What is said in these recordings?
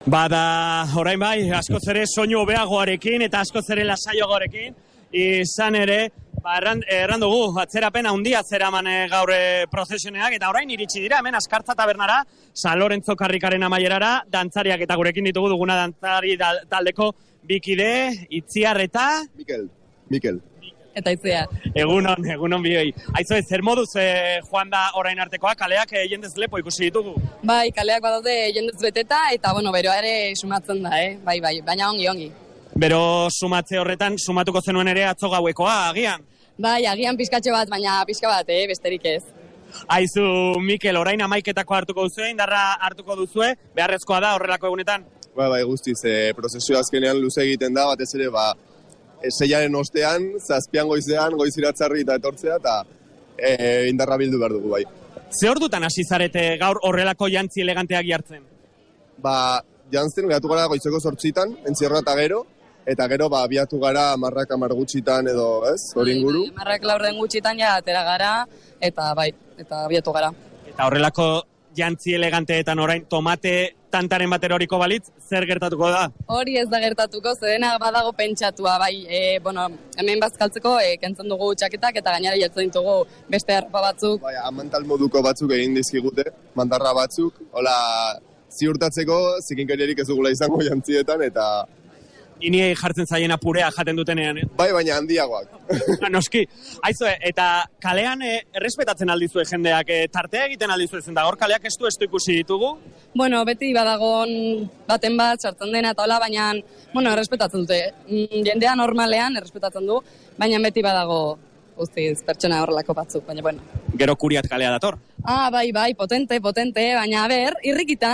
Bada, orain bai, askoz ere soinu hobeagoarekin eta askoz ere lasaioagoarekin, izan ere, erran dugu, atzerapen handia zeraman gaur prozesioneak, eta orain iritsi dira, hemen Azkartza tabernara, San Lorenzo karrikaren amaierara, dantzariak eta gurekin ditugu duguna dantzari taldeko bikide, Itziar eta... Mikel. Eta Itziar. Egunon bioi. Aizu, zer moduz joan da orain artekoa, kaleak jendez lepo ikusi ditugu? Bai, kaleak badaude jendez beteta, eta beroa ere sumatzen da, bai, baina ongi. Bero sumatze horretan, sumatuko zenuen ere atzo gauekoa, agian? Bai, agian pizkatxo bat, baina pizka bat, besterik ez. Aizu, Mikel, orain amaiketako hartuko duzue, indarra hartuko duzue, beharrezkoa da horrelako egunetan? Bai, guztiz, prozesio azkenean luze egiten da, batez ere, seiaren ostean, zazpian goizean, goiziratzarri eta etortzea, eta indarra bildu behar dugu, bai. Ze ordutan hasi zarete gaur horrelako jantzi eleganteak jartzen? Jantzen, gehatu gara goizeko 8:00, entzierroa eta gero, abiatu gara 10:00 gutxitan edo, ez, hori inguru. 10:00 gutxitan ja atera gara, eta abiatu gara. Eta horrelako jantzi eleganteetan orain tomate tantaren batera horiko balitz, zer gertatuko da? Hori ez da gertatuko, zedena badago pentsatua, bai, hemen bazkaltzeko kentzen dugu txaketak eta gainera jartzen ditugu beste arropa batzuk. Bai, amantal moduko batzuk egin dizkigute, mandarra batzuk, hola, ziurtatzeko zikinkeriarik ez dugula izango jantzietan, eta... Iniei jartzen zaien apurea jaten dutenean. Bai, baina handiagoak. Noski. Aizu, eta kalean errespetatzen aldizue jendeak, tartea egiten aldizue zen da, hor kaleak estu ikusi ditugu? Beti badagon baten bat, sartzen dena eta hola, baina, errespetatzen dute. Jendea normalean errespetatzen du, baina beti badago guztiz pertsona horrelako batzuk, baina bueno. Gero Kuriat kalea dator? Bai, potente, baina, irrikitan.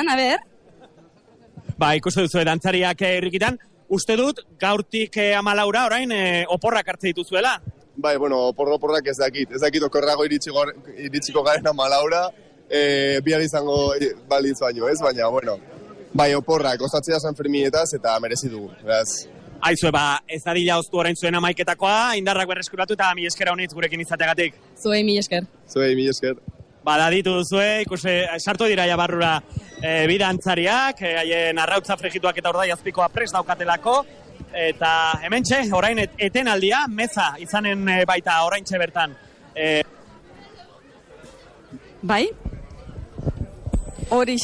Ba, ikuste duzu dantzariak irrikitan. Uste dut, gaurtik 14 orain oporrak hartze dituzuela? Bai, oporrak ez dakit okorrago iritsiko garen 14, biar izango balitz baino, ez? Baina, bai, oporrak, osatzea San Ferminetaz eta merezi dugu, beraz. Aizu, ez dadila oztu orain zuen amaiketakoa, indarrak berreskuratu eta mi esker honitz gurekin izateagatik. Zuei mi esker. Badaditu duzue, sartu dira jabarrura bidantzariak, haien arrautza fregituak eta ordai azpikoa prest daukatelako, eta hementxe, orain etenaldia, meza izanen baita oraintxe bertan. Bai? Hori